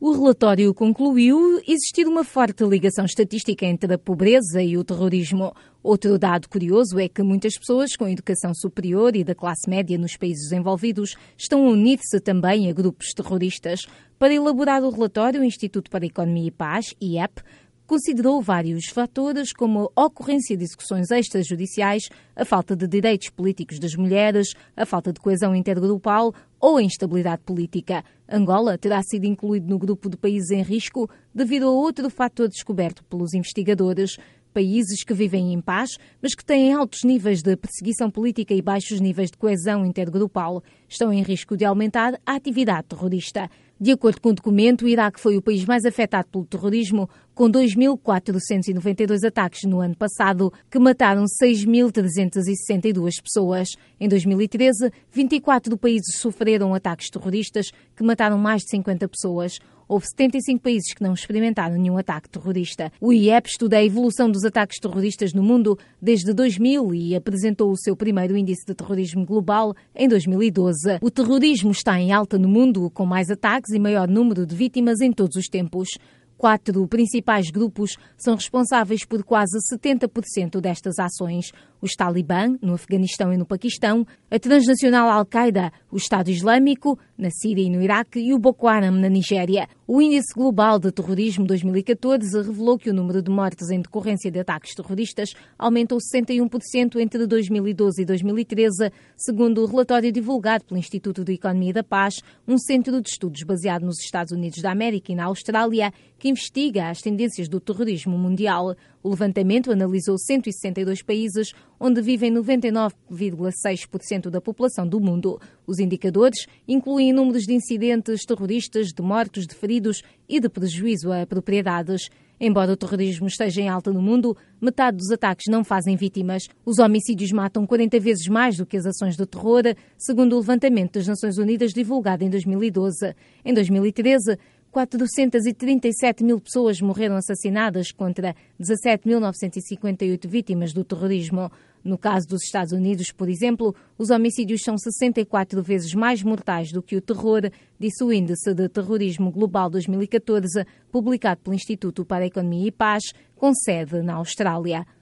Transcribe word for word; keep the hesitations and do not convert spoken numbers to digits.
O relatório concluiu existir uma forte ligação estatística entre a pobreza e o terrorismo. Outro dado curioso é que muitas pessoas com educação superior e da classe média nos países desenvolvidos estão a unir-se também a grupos terroristas. Para elaborar o relatório, o Instituto para a Economia e Paz, I E P, considerou vários fatores como a ocorrência de execuções extrajudiciais, a falta de direitos políticos das mulheres, a falta de coesão intergrupal ou a instabilidade política. Angola terá sido incluído no grupo de países em risco devido a outro fator descoberto pelos investigadores. Países que vivem em paz, mas que têm altos níveis de perseguição política e baixos níveis de coesão intergrupal, estão em risco de aumentar a atividade terrorista. De acordo com o documento, o Iraque foi o país mais afetado pelo terrorismo, com dois mil quatrocentos e noventa e dois ataques no ano passado, que mataram seis mil trezentas e sessenta e duas pessoas. Em dois mil e treze, vinte e quatro países sofreram ataques terroristas, que mataram mais de cinquenta pessoas. Houve setenta e cinco países que não experimentaram nenhum ataque terrorista. O I E P estuda a evolução dos ataques terroristas no mundo desde dois mil e apresentou o seu primeiro índice de terrorismo global em dois mil e doze. O terrorismo está em alta no mundo, com mais ataques e maior número de vítimas em todos os tempos. Quatro principais grupos são responsáveis por quase setenta por cento destas ações. Os Talibã, no Afeganistão e no Paquistão, a transnacional Al-Qaeda, o Estado Islâmico, na Síria e no Iraque, e o Boko Haram, na Nigéria. O Índice Global de Terrorismo dois mil e catorze revelou que o número de mortes em decorrência de ataques terroristas aumentou sessenta e um por cento entre dois mil e doze e dois mil e treze, segundo o relatório divulgado pelo Instituto de Economia e da Paz, um centro de estudos baseado nos Estados Unidos da América e na Austrália, que investiga as tendências do terrorismo mundial. O levantamento analisou cento e sessenta e dois países, onde vivem noventa e nove vírgula seis por cento da população do mundo. Os indicadores incluem números de incidentes terroristas, de mortos, de feridos e de prejuízo a propriedades. Embora o terrorismo esteja em alta no mundo, metade dos ataques não fazem vítimas. Os homicídios matam quarenta vezes mais do que as ações de terror, segundo o levantamento das Nações Unidas divulgado em dois mil e doze. Em dois mil e treze, quatrocentas e trinta e sete mil pessoas morreram assassinadas contra dezassete mil novecentas e cinquenta e oito vítimas do terrorismo. No caso dos Estados Unidos, por exemplo, os homicídios são sessenta e quatro vezes mais mortais do que o terror, disse o Índice de Terrorismo Global dois mil e catorze, publicado pelo Instituto para a Economia e Paz, com sede na Austrália.